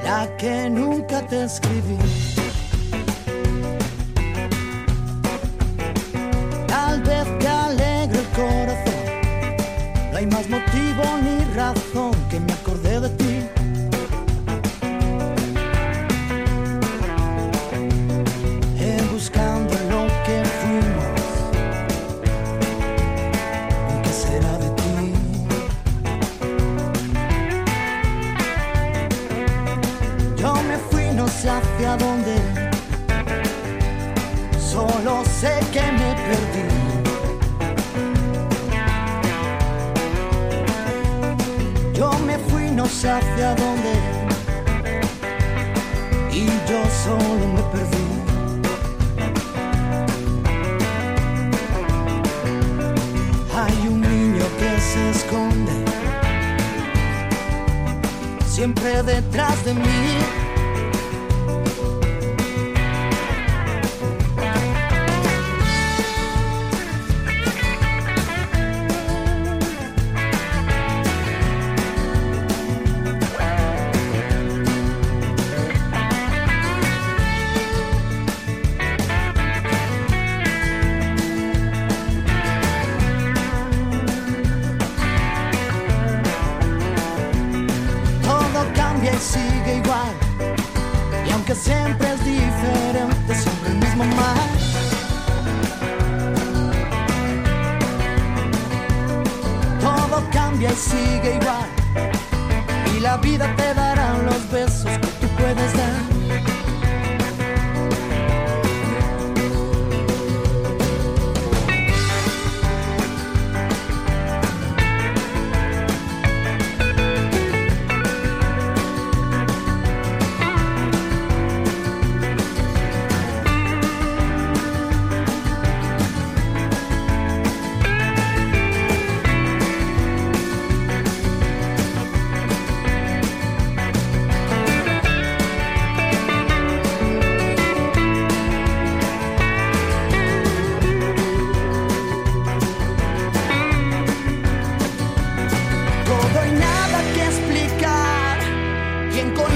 la que nunca te escribí. Tal vez te alegre el corazón, no hay más motivo ni razón que me acordé de ti. Buscando lo que fuimos, ¿qué será de ti? Yo me fui, no sé hacia dónde, solo sé que me perdí. Yo me fui, no sé hacia dónde, y yo solo me perdí. Hay un niño que se esconde siempre detrás de mí. Sigue igual, y aunque siempre es diferente, siempre el mismo mal. Todo cambia y sigue igual, y la vida te dará los besos que tú puedes dar. Quien